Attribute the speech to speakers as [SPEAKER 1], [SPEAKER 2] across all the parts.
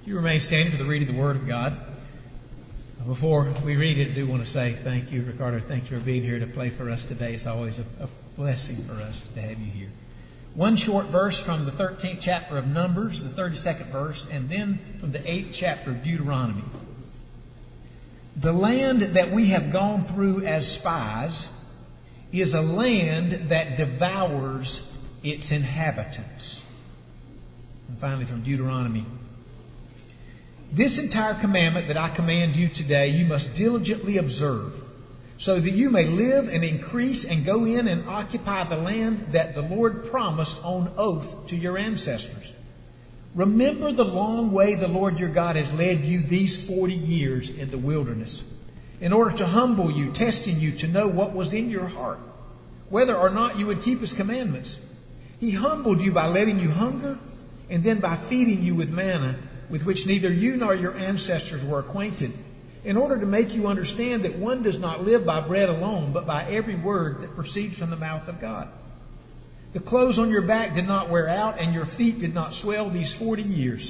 [SPEAKER 1] You remain standing for the reading of the Word of God. Before we read it, I do want to say thank you, Ricardo. Thank you for being here to play for us today. It's always a blessing for us to have you here. One short verse from the 13th chapter of Numbers, the 32nd verse, and then from the 8th chapter of Deuteronomy. The land that we have gone through as spies is a land that devours its inhabitants. And finally from Deuteronomy. This entire commandment that I command you today, you must diligently observe, so that you may live and increase and go in and occupy the land that the Lord promised on oath to your ancestors. Remember the long way the Lord your God has led you these 40 years in the wilderness, in order to humble you, testing you to know what was in your heart, whether or not you would keep His commandments. He humbled you by letting you hunger, and then by feeding you with manna, with which neither you nor your ancestors were acquainted, in order to make you understand that one does not live by bread alone, but by every word that proceeds from the mouth of God. The clothes on your back did not wear out, and your feet did not swell these 40 years.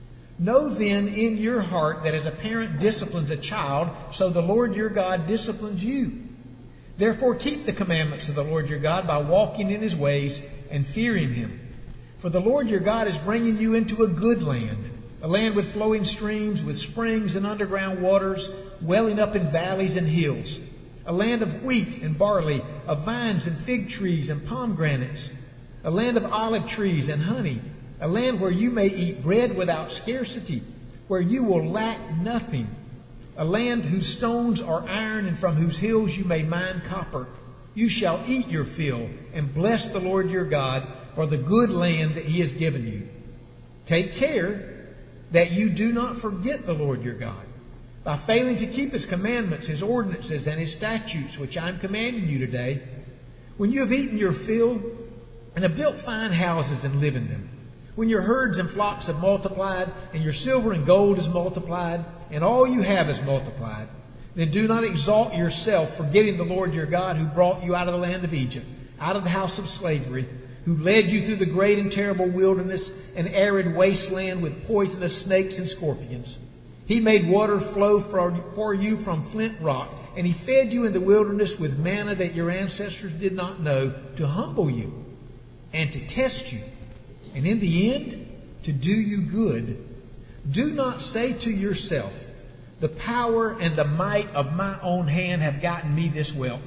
[SPEAKER 1] Know then in your heart that as a parent disciplines a child, so the Lord your God disciplines you. Therefore keep the commandments of the Lord your God by walking in His ways and fearing Him. For the Lord your God is bringing you into a good land, a land with flowing streams, with springs and underground waters, welling up in valleys and hills. A land of wheat and barley, of vines and fig trees and pomegranates. A land of olive trees and honey. A land where you may eat bread without scarcity, where you will lack nothing. A land whose stones are iron and from whose hills you may mine copper. You shall eat your fill and bless the Lord your God for the good land that He has given you. Take care that you do not forget the Lord your God, by failing to keep His commandments, His ordinances, and His statutes, which I am commanding you today. When you have eaten your fill and have built fine houses and live in them, when your herds and flocks have multiplied, and your silver and gold is multiplied, and all you have is multiplied, then do not exalt yourself, forgetting the Lord your God, who brought you out of the land of Egypt, out of the house of slavery, who led you through the great and terrible wilderness, an arid wasteland with poisonous snakes and scorpions. He made water flow for you from flint rock, and He fed you in the wilderness with manna that your ancestors did not know, to humble you and to test you, and in the end, to do you good. Do not say to yourself, the power and the might of my own hand have gotten me this wealth.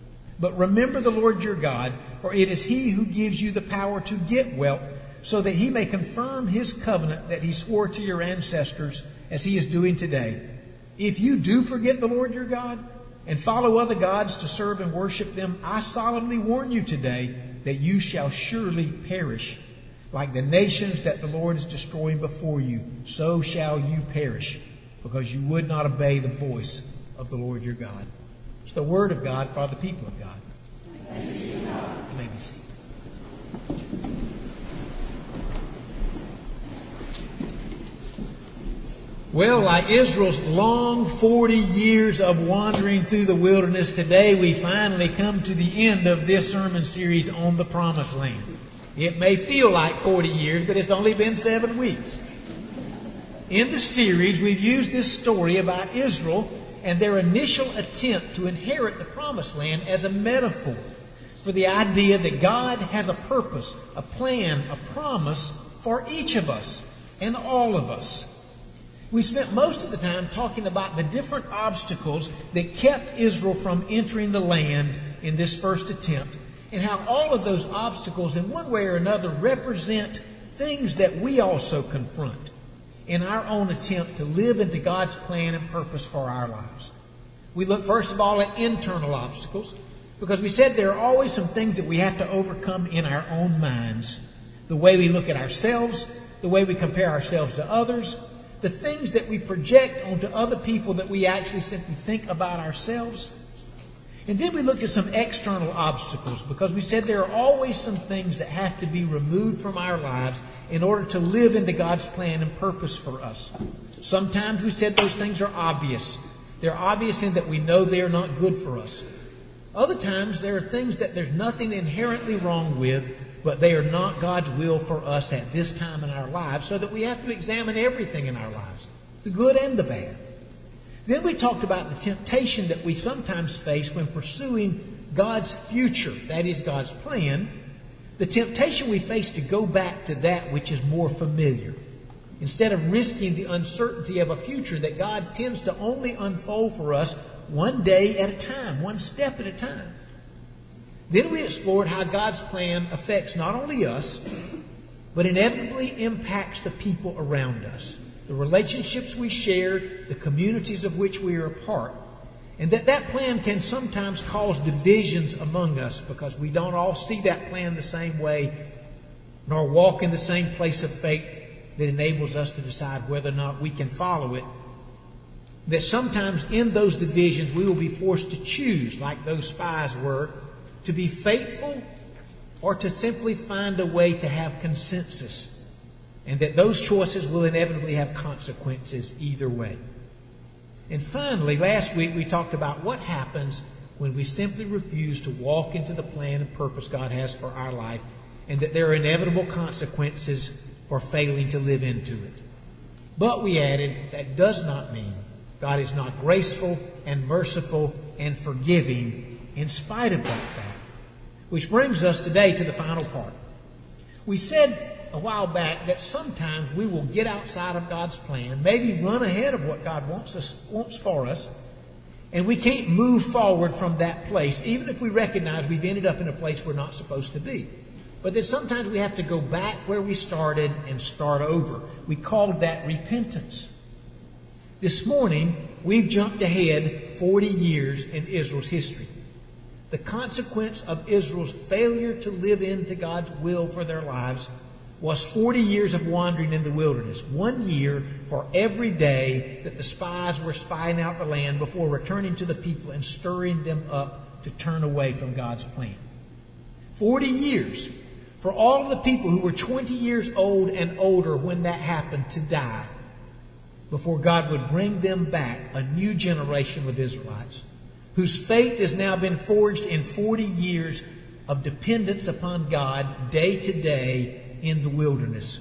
[SPEAKER 1] But remember the Lord your God, for it is He who gives you the power to get wealth, so that He may confirm His covenant that He swore to your ancestors, as He is doing today. If you do forget the Lord your God, and follow other gods to serve and worship them, I solemnly warn you today that you shall surely perish. Like the nations that the Lord is destroying before you, so shall you perish, because you would not obey the voice of the Lord your God. It's the Word of God for the people of God.
[SPEAKER 2] Thank you, God.
[SPEAKER 1] You may be seated. Well, like Israel's long 40 years of wandering through the wilderness, today we finally come to the end of this sermon series on the Promised Land. It may feel like 40 years, but it's only been 7 weeks. In the series, we've used this story about Israel and their initial attempt to inherit the Promised Land as a metaphor for the idea that God has a purpose, a plan, a promise for each of us and all of us. We spent most of the time talking about the different obstacles that kept Israel from entering the land in this first attempt, and how all of those obstacles in one way or another represent things that we also confront in our own attempt to live into God's plan and purpose for our lives. We look first of all at internal obstacles, because we said there are always some things that we have to overcome in our own minds. The way we look at ourselves, the way we compare ourselves to others, the things that we project onto other people that we actually simply think about ourselves. And then we looked at some external obstacles, because we said there are always some things that have to be removed from our lives in order to live into God's plan and purpose for us. Sometimes we said those things are obvious. They're obvious in that we know they are not good for us. Other times there are things that there's nothing inherently wrong with, but they are not God's will for us at this time in our lives, so that we have to examine everything in our lives, the good and the bad. Then we talked about the temptation that we sometimes face when pursuing God's future, that is God's plan, the temptation we face to go back to that which is more familiar, instead of risking the uncertainty of a future that God tends to only unfold for us one day at a time, one step at a time. Then we explored how God's plan affects not only us, but inevitably impacts the people around us, the relationships we share, the communities of which we are a part, and that plan can sometimes cause divisions among us because we don't all see that plan the same way, nor walk in the same place of faith that enables us to decide whether or not we can follow it. That sometimes in those divisions we will be forced to choose, like those spies were, to be faithful or to simply find a way to have consensus. And that those choices will inevitably have consequences either way. And finally, last week we talked about what happens when we simply refuse to walk into the plan and purpose God has for our life, and that there are inevitable consequences for failing to live into it. But we added, that does not mean God is not graceful and merciful and forgiving in spite of that fact. Which brings us today to the final part. We said a while back that sometimes we will get outside of God's plan, maybe run ahead of what God wants for us, and we can't move forward from that place, even if we recognize we've ended up in a place we're not supposed to be. But that sometimes we have to go back where we started and start over. We called that repentance. This morning, we've jumped ahead 40 years in Israel's history. The consequence of Israel's failure to live into God's will for their lives was 40 years of wandering in the wilderness. 1 year for every day that the spies were spying out the land before returning to the people and stirring them up to turn away from God's plan. 40 years for all of the people who were 20 years old and older when that happened to die, before God would bring them back, a new generation of Israelites, whose faith has now been forged in 40 years of dependence upon God day to day in the wilderness.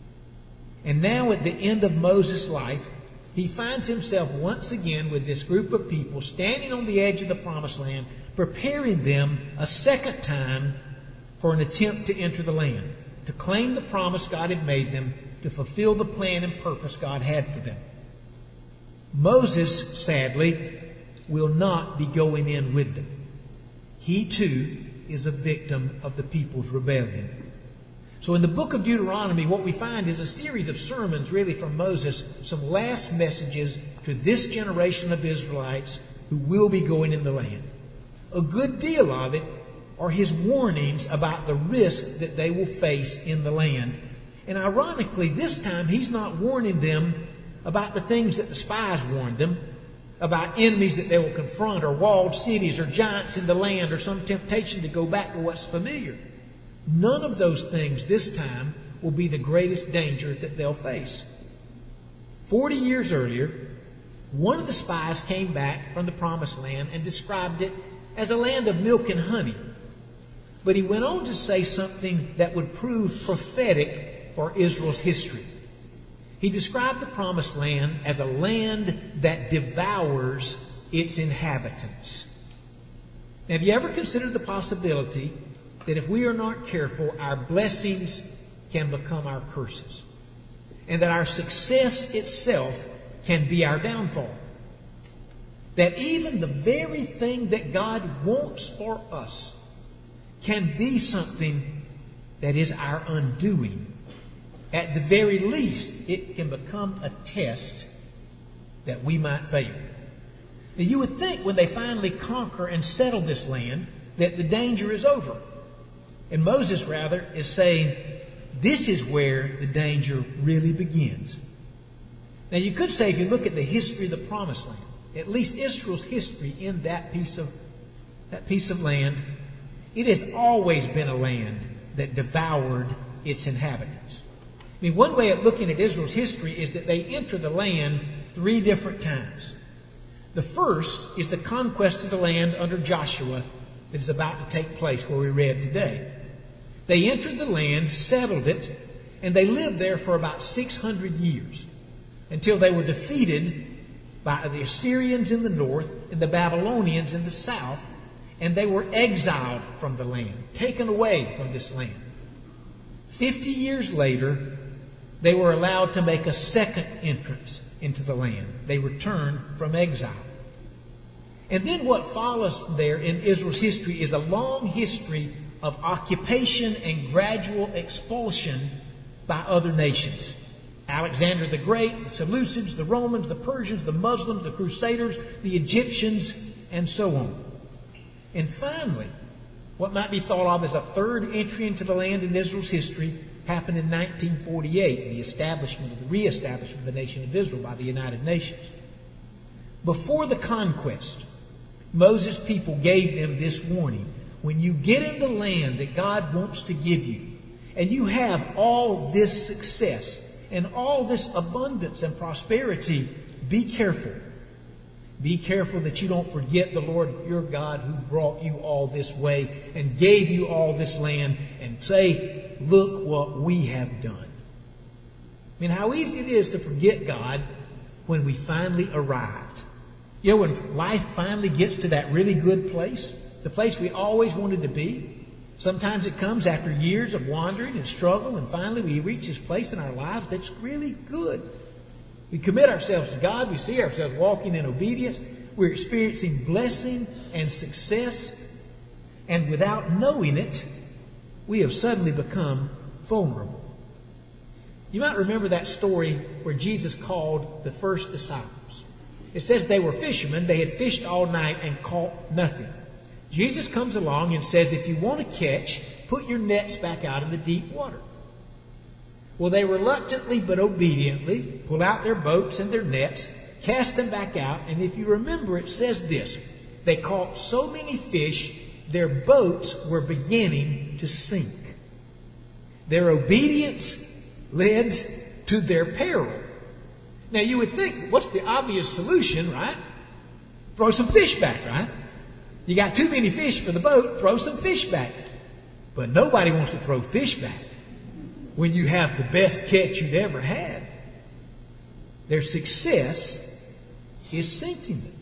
[SPEAKER 1] And now at the end of Moses' life, he finds himself once again with this group of people standing on the edge of the Promised Land, preparing them a second time for an attempt to enter the land, to claim the promise God had made them, to fulfill the plan and purpose God had for them. Moses, sadly, will not be going in with them. He too is a victim of the people's rebellion. So in the book of Deuteronomy, what we find is a series of sermons really from Moses, some last messages to this generation of Israelites who will be going in the land. A good deal of it are his warnings about the risk that they will face in the land. And ironically, this time he's not warning them about the things that the spies warned them, about enemies that they will confront, or walled cities, or giants in the land, or some temptation to go back to what's familiar. None of those things this time will be the greatest danger that they'll face. 40 years earlier, one of the spies came back from the Promised Land and described it as a land of milk and honey. But he went on to say something that would prove prophetic for Israel's history. He described the Promised Land as a land that devours its inhabitants. Now, have you ever considered the possibility that if we are not careful, our blessings can become our curses, and that our success itself can be our downfall? That even the very thing that God wants for us can be something that is our undoing. At the very least, it can become a test that we might fail. Now, you would think when they finally conquer and settle this land that the danger is over. And Moses, rather, is saying this is where the danger really begins. Now, you could say, if you look at the history of the Promised Land, at least Israel's history in that piece of land, it has always been a land that devoured its inhabitants. I mean, one way of looking at Israel's history is that they enter the land 3 different times. The first is the conquest of the land under Joshua that is about to take place, where we read today. They entered the land, settled it, and they lived there for about 600 years until they were defeated by the Assyrians in the north and the Babylonians in the south, and they were exiled from the land, taken away from this land. 50 years later, they were allowed to make a second entrance into the land. They returned from exile. And then what follows there in Israel's history is a long history of occupation and gradual expulsion by other nations. Alexander the Great, the Seleucids, the Romans, the Persians, the Muslims, the Crusaders, the Egyptians, and so on. And finally, what might be thought of as a third entry into the land in Israel's history happened in 1948, the reestablishment of the nation of Israel by the United Nations. Before the conquest, Moses' people gave them this warning. When you get in the land that God wants to give you, and you have all this success and all this abundance and prosperity, be careful. Be careful that you don't forget the Lord your God who brought you all this way and gave you all this land and say, look what we have done. I mean, how easy it is to forget God when we finally arrived. You know, when life finally gets to that really good place, the place we always wanted to be. Sometimes it comes after years of wandering and struggle, and finally we reach this place in our lives that's really good. We commit ourselves to God. We see ourselves walking in obedience. We're experiencing blessing and success. And without knowing it, we have suddenly become vulnerable. You might remember that story where Jesus called the first disciples. It says they were fishermen. They had fished all night and caught nothing. Jesus comes along and says, if you want to catch, put your nets back out in the deep water. Well, they reluctantly but obediently pull out their boats and their nets, cast them back out, and if you remember, it says this. They caught so many fish, their boats were beginning to sink. Their obedience led to their peril. Now, you would think, what's the obvious solution, right? Throw some fish back, right? You got too many fish for the boat, throw some fish back. But nobody wants to throw fish back when you have the best catch you've ever had. Their success is sinking them.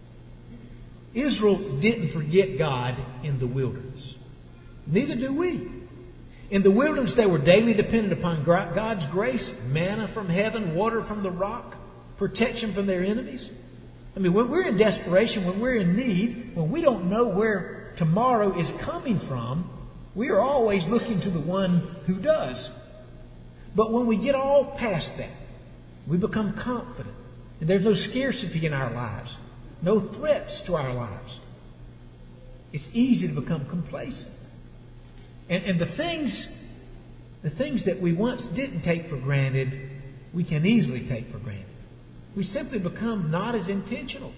[SPEAKER 1] Israel didn't forget God in the wilderness. Neither do we. In the wilderness, they were daily dependent upon God's grace, manna from heaven, water from the rock, protection from their enemies. I mean, when we're in desperation, when we're in need, when we don't know where tomorrow is coming from, we are always looking to the one who does. But when we get all past that, we become confident. And there's no scarcity in our lives, no threats to our lives. It's easy to become complacent. And the things that we once didn't take for granted, we can easily take for granted. We simply become not as intentional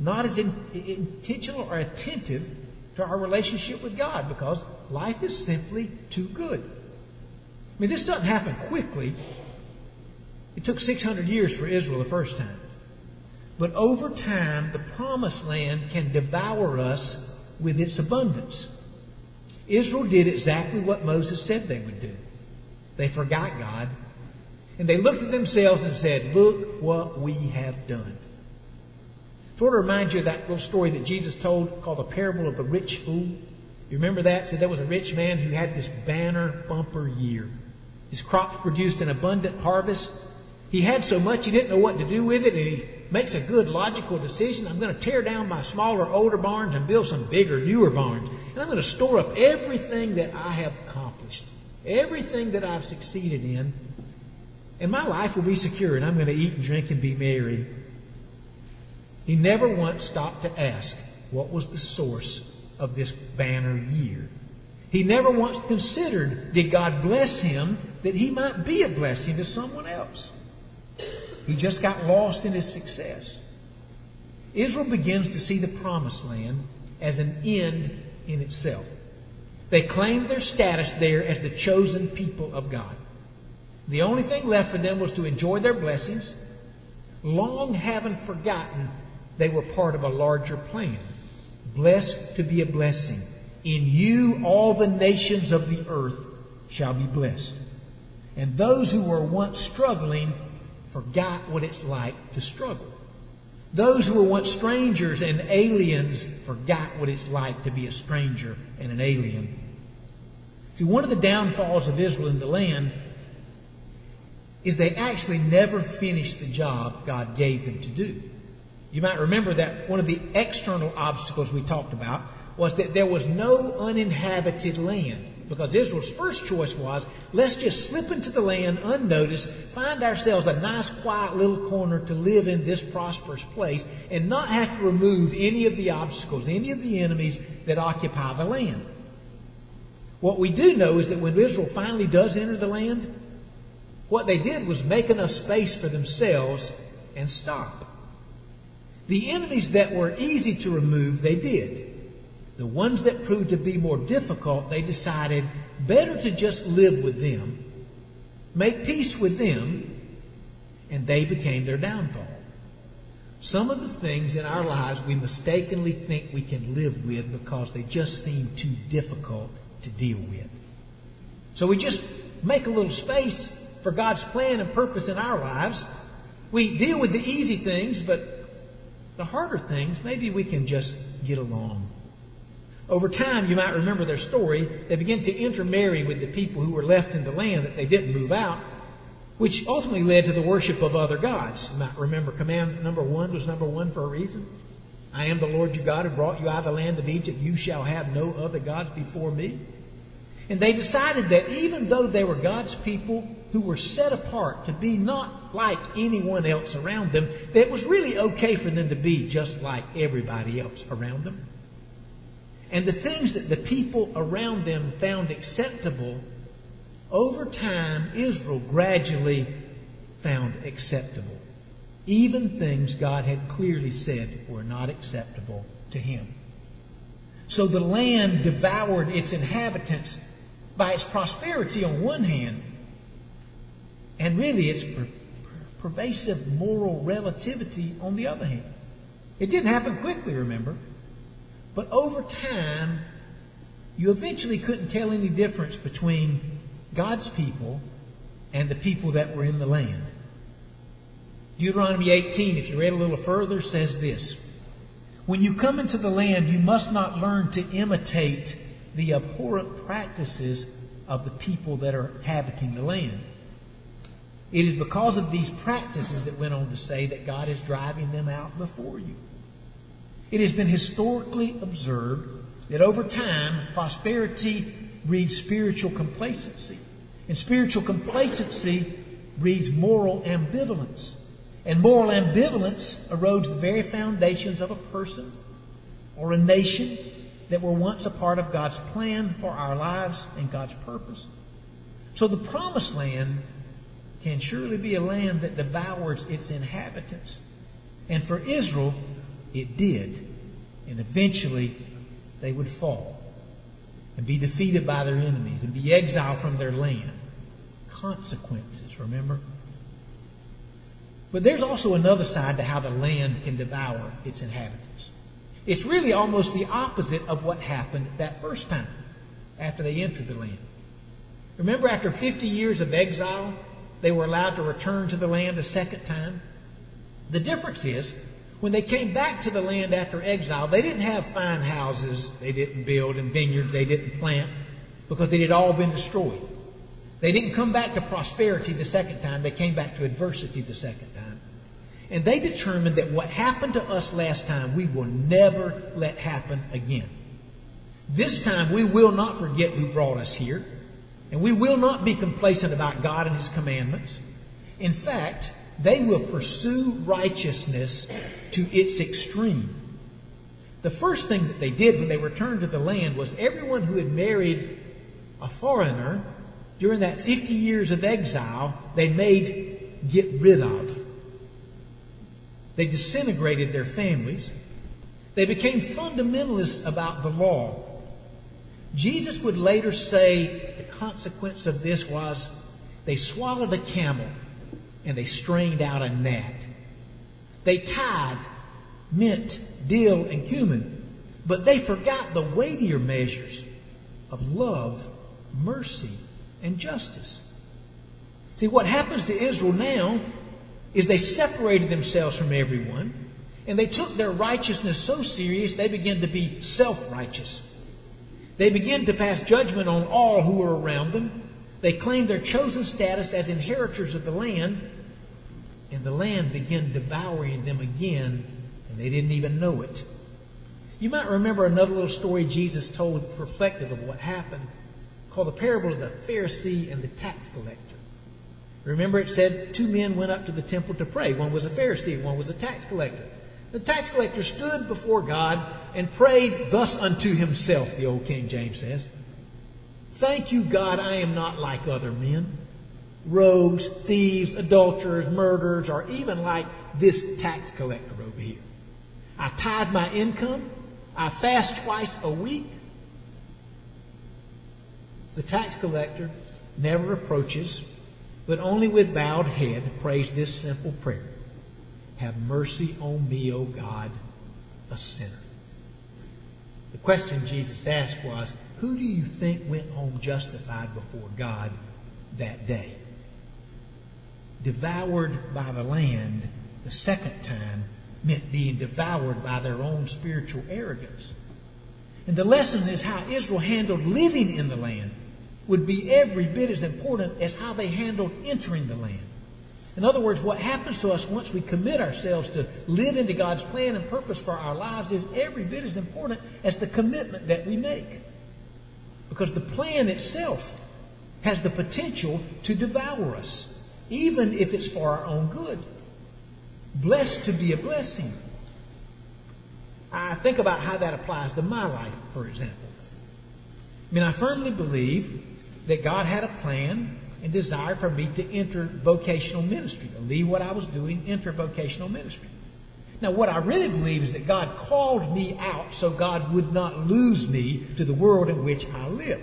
[SPEAKER 1] or attentive to our relationship with God because life is simply too good. I mean, this doesn't happen quickly. It took 600 years for Israel the first time. But over time, the promised land can devour us with its abundance. Israel did exactly what Moses said they would do. They forgot God. And they looked at themselves and said, look what we have done. I want to remind you of that little story that Jesus told called the parable of the rich fool. You remember that? So there was a rich man who had this banner bumper year. His crops produced an abundant harvest. He had so much he didn't know what to do with it. And he makes a good logical decision. I'm going to tear down my smaller, older barns and build some bigger, newer barns. And I'm going to store up everything that I have accomplished. Everything that I've succeeded in. And my life will be secure, and I'm going to eat and drink and be merry. He never once stopped to ask what was the source of this banner year. He never once considered, did God bless him that he might be a blessing to someone else? He just got lost in his success. Israel begins to see the promised land as an end in itself. They claimed their status there as the chosen people of God. The only thing left for them was to enjoy their blessings, long having forgotten they were part of a larger plan. Blessed to be a blessing. In you all the nations of the earth shall be blessed. And those who were once struggling forgot what it's like to struggle. Those who were once strangers and aliens forgot what it's like to be a stranger and an alien. See, one of the downfalls of Israel in the land is they actually never finished the job God gave them to do. You might remember that one of the external obstacles we talked about was that there was no uninhabited land. Because Israel's first choice was, let's just slip into the land unnoticed, find ourselves a nice quiet little corner to live in this prosperous place, and not have to remove any of the obstacles, any of the enemies that occupy the land. What we do know is that when Israel finally does enter the land, what they did was make enough space for themselves and stop. The enemies that were easy to remove, they did. The ones that proved to be more difficult, they decided better to just live with them, make peace with them, and they became their downfall. Some of the things in our lives we mistakenly think we can live with because they just seem too difficult to deal with. So we just make a little space for God's plan and purpose in our lives. We deal with the easy things, but the harder things, maybe we can just get along. Over time, you might remember their story, they began to intermarry with the people who were left in the land that they didn't move out, which ultimately led to the worship of other gods. You might remember command number 1 was number 1 for a reason. I am the Lord your God who brought you out of the land of Egypt. You shall have no other gods before me. And they decided that even though they were God's people who were set apart to be not like anyone else around them, that it was really okay for them to be just like everybody else around them. And the things that the people around them found acceptable, over time, Israel gradually found acceptable. Even things God had clearly said were not acceptable to Him. So the land devoured its inhabitants by its prosperity on one hand, and really its pervasive moral relativity on the other hand. It didn't happen quickly, remember. But over time, you eventually couldn't tell any difference between God's people and the people that were in the land. Deuteronomy 18, if you read a little further, says this: when you come into the land, you must not learn to imitate the abhorrent practices of the people that are inhabiting the land. It is because of these practices, that went on to say, that God is driving them out before you. It has been historically observed that over time, prosperity breeds spiritual complacency. And spiritual complacency breeds moral ambivalence. And moral ambivalence erodes the very foundations of a person or a nation that were once a part of God's plan for our lives and God's purpose. So the Promised Land can surely be a land that devours its inhabitants. And for Israel, it did. And eventually, they would fall and be defeated by their enemies and be exiled from their land. Consequences, remember? But there's also another side to how the land can devour its inhabitants. It's really almost the opposite of what happened that first time after they entered the land. Remember, after 50 years of exile, they were allowed to return to the land a second time. The difference is, when they came back to the land after exile, they didn't have fine houses they didn't build and vineyards they didn't plant because they had all been destroyed. They didn't come back to prosperity the second time. They came back to adversity the second time. And they determined that what happened to us last time, we will never let happen again. This time, we will not forget who brought us here. And we will not be complacent about God and His commandments. In fact, they will pursue righteousness to its extreme. The first thing that they did when they returned to the land was everyone who had married a foreigner during that 50 years of exile, they made get rid of. They disintegrated their families. They became fundamentalists about the law. Jesus would later say the consequence of this was they swallowed a camel and they strained out a gnat. They tithed mint, dill, and cumin, but they forgot the weightier measures of love, mercy, and justice. See, what happens to Israel now is they separated themselves from everyone, and they took their righteousness so serious they began to be self-righteous. They began to pass judgment on all who were around them. They claimed their chosen status as inheritors of the land, and the land began devouring them again, and they didn't even know it. You might remember another little story Jesus told reflective of what happened, called the parable of the Pharisee and the tax collector. Remember, it said 2 men went up to the temple to pray. One was a Pharisee and one was a tax collector. The tax collector stood before God and prayed thus unto himself, the old King James says, "Thank you, God, I am not like other men, rogues, thieves, adulterers, murderers, or even like this tax collector over here. I tithe my income. I fast twice a week." The tax collector never approaches, but only with bowed head prays this simple prayer: "Have mercy on me, O God, a sinner." The question Jesus asked was, who do you think went home justified before God that day? Devoured by the land the second time meant being devoured by their own spiritual arrogance. And the lesson is how Israel handled living in the land would be every bit as important as how they handled entering the land. In other words, what happens to us once we commit ourselves to live into God's plan and purpose for our lives is every bit as important as the commitment that we make. Because the plan itself has the potential to devour us, even if it's for our own good. Blessed to be a blessing. I think about how that applies to my life, for example. I firmly believe that God had a plan and desire for me to enter vocational ministry, to leave what I was doing, enter vocational ministry. Now, what I really believe is that God called me out so God would not lose me to the world in which I live.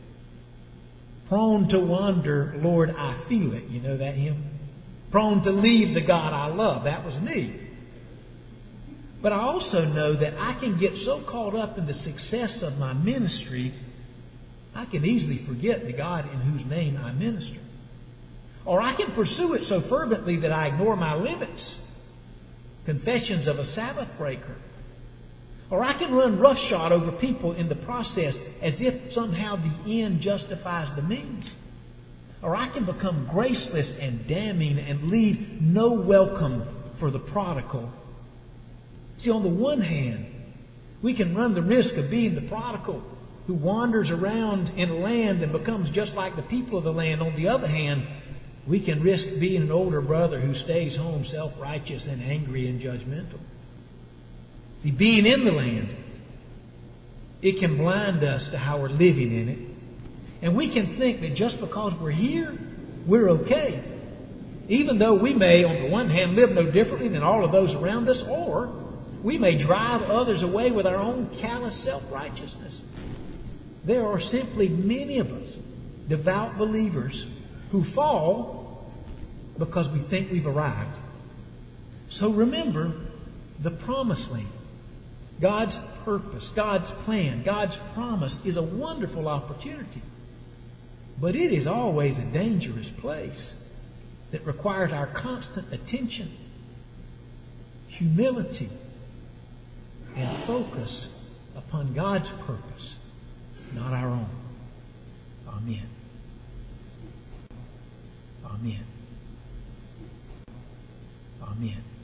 [SPEAKER 1] Prone to wander, Lord, I feel it. You know that hymn? Prone to leave the God I love. That was me. But I also know that I can get so caught up in the success of my ministry, I can easily forget the God in whose name I minister. Or I can pursue it so fervently that I ignore my limits. Confessions of a Sabbath breaker. Or I can run roughshod over people in the process as if somehow the end justifies the means. Or I can become graceless and damning and leave no welcome for the prodigal. See, on the one hand, we can run the risk of being the prodigal who wanders around in a land and becomes just like the people of the land. On the other hand, we can risk being an older brother who stays home self-righteous and angry and judgmental. See, being in the land, it can blind us to how we're living in it. And we can think that just because we're here, we're okay. Even though we may, on the one hand, live no differently than all of those around us, or we may drive others away with our own callous self-righteousness. There are simply many of us, devout believers, who fall because we think we've arrived. So remember the promised land. God's purpose, God's plan, God's promise is a wonderful opportunity. But it is always a dangerous place that requires our constant attention, humility, and focus upon God's purpose, not our own. Amen. Amen. Amen.